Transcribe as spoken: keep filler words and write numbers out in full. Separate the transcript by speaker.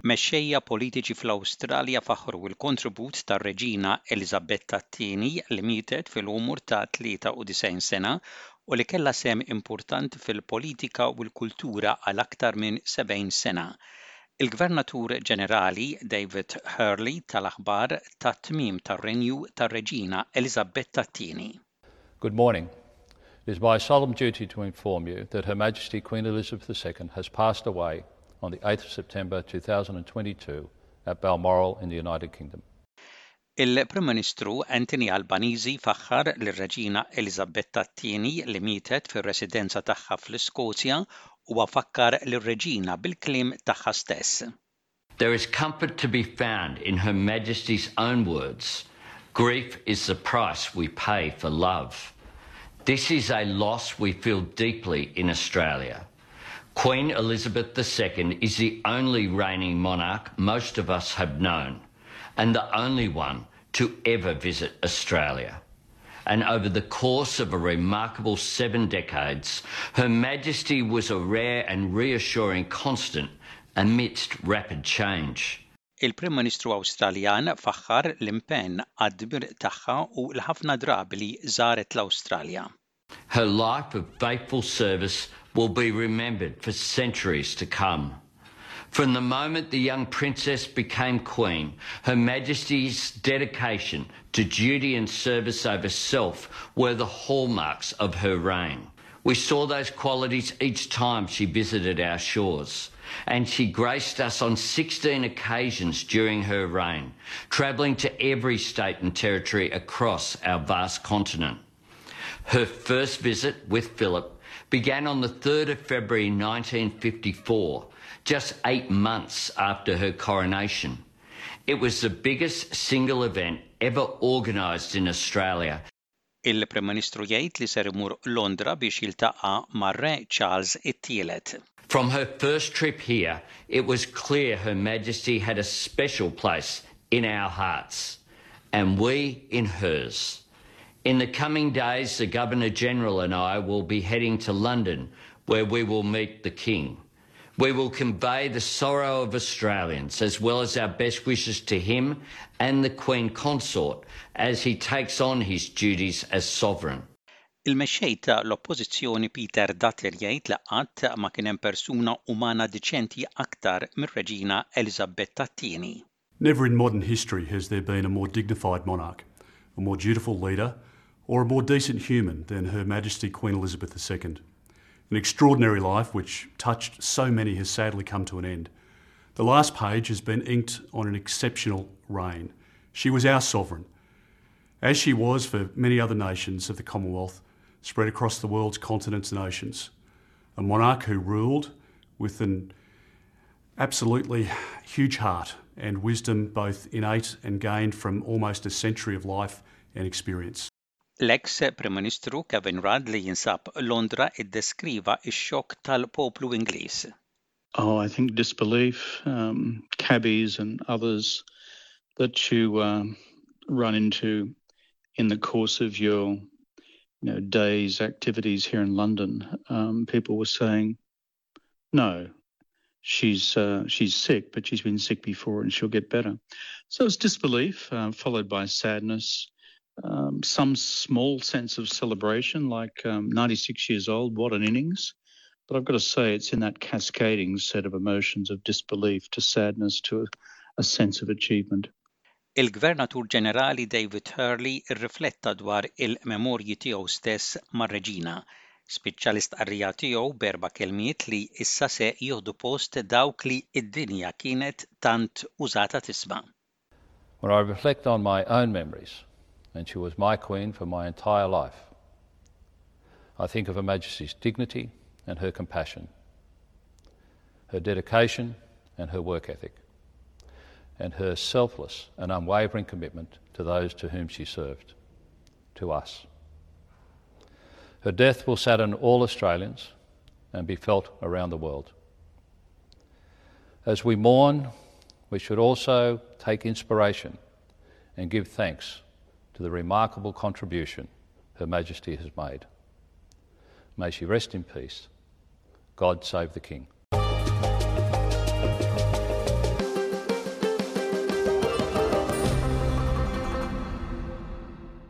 Speaker 1: Mexxejja politiċi fl-Awstralja faħru l-kontribut tar-Reġina Elisabetta t-tieni li mietet fil-umur ta' tlieta u disgħin sena u li kellha sehem importanti fil-politika u l-kultura għal aktar minn sebgħin sena. Il-Gvernatur Ġenerali David Hurley tal-aħbar tat-tmiem tar-renju tar-Reġina Elisabetta t-tieni.
Speaker 2: Good morning. It is my solemn duty to inform you that Her Majesty Queen Elizabeth the Second has passed away on the eighth of September two thousand twenty-two at Balmoral in the United Kingdom.
Speaker 1: Il-Prim Ministru Anthony Albanese faħħar lir-Reġina Elisabetta t-tieni li mietet fir-residenza tagħha fl-Iskozja u fakkar lir-Reġina bil-kliem tagħha stess.
Speaker 3: There is comfort to be found in Her Majesty's own words. Grief is the price we pay for love. This is a loss we feel deeply in Australia. Queen Elizabeth the Second is the only reigning monarch most of us have known, and the only one to ever visit Australia. And over the course of a remarkable seven decades, Her Majesty was a rare and reassuring constant amidst rapid change.
Speaker 1: Il-Prim Ministru Awstraljan faħħar l-impenn għad-dmir tagħha u l-ħafna drabi li żaret l-Awstralja.
Speaker 3: Her life of faithful service will be remembered for centuries to come. From the moment the young princess became queen, Her Majesty's dedication to duty and service over self were the hallmarks of her reign. We saw those qualities each time she visited our shores, and she graced us on sixteen occasions during her reign, travelling to every state and territory across our vast continent. Her first visit with Philip began on the third of February nineteen fifty-four, just eight months after her coronation. It was the biggest single event ever organised in Australia.
Speaker 1: Il-Prim Ministru jgħid li ser imur Londra biex jiltaqa' mar-Re Charles it-tielet.
Speaker 3: From her first trip here, it was clear Her Majesty had a special place in our hearts, and we in hers. In the coming days, the Governor-General and I will be heading to London, where we will meet the King. We will convey the sorrow of Australians, as well as our best wishes to him and the Queen Consort, as he takes on his duties as sovereign.
Speaker 1: Il-mexxej ta' l-Oppożizzjoni Peter Dutler jgħid li qatt ma kien hemm persuna umana diċenti aktar mir-Reġina Elisabetta t-tieni.
Speaker 4: Never in modern history has there been a more dignified monarch, a more dutiful leader, or a more decent human than Her Majesty Queen Elizabeth the Second. An extraordinary life which touched so many has sadly come to an end. The last page has been inked on an exceptional reign. She was our sovereign, as she was for many other nations of the Commonwealth spread across the world's continents and oceans. A monarch who ruled with an absolutely huge heart and wisdom both innate and gained from almost a century of life and experience.
Speaker 1: L-eks Prim Ministru Kevin Rudd li jinsab Londra iddeskriva x-xokk tal-poplu Ingliż.
Speaker 5: Oh, I think disbelief, um, cabbies and others that you um, run into in the course of your you know, day's activities here in London. Um, people were saying, no, she's uh, she's sick, but she's been sick before and she'll get better. So it's disbelief, uh, followed by sadness, um, some small sense of celebration, like um, ninety-six years old, what an innings. But I've got to say it's in that cascading set of emotions of disbelief to sadness to a, a sense of achievement.
Speaker 1: Il-Gvernatur Ġenerali David Hurley irrifletta dwar il-memorji tiegħu stess mar-Reġina. Spiċċa l-istqarrija tiegħu b'erba' kelmiet li issa se jieħdu post dawk li d-dinja kienet tant użata tisma'.
Speaker 2: When I reflect on my own memories, and she was my queen for my entire life, I think of Her Majesty's dignity and her compassion, her dedication and her work ethic, and her selfless and unwavering commitment to those to whom she served, to us. Her death will sadden all Australians and be felt around the world. As we mourn, we should also take inspiration and give thanks to the remarkable contribution Her Majesty has made. May she rest in peace. God save the King.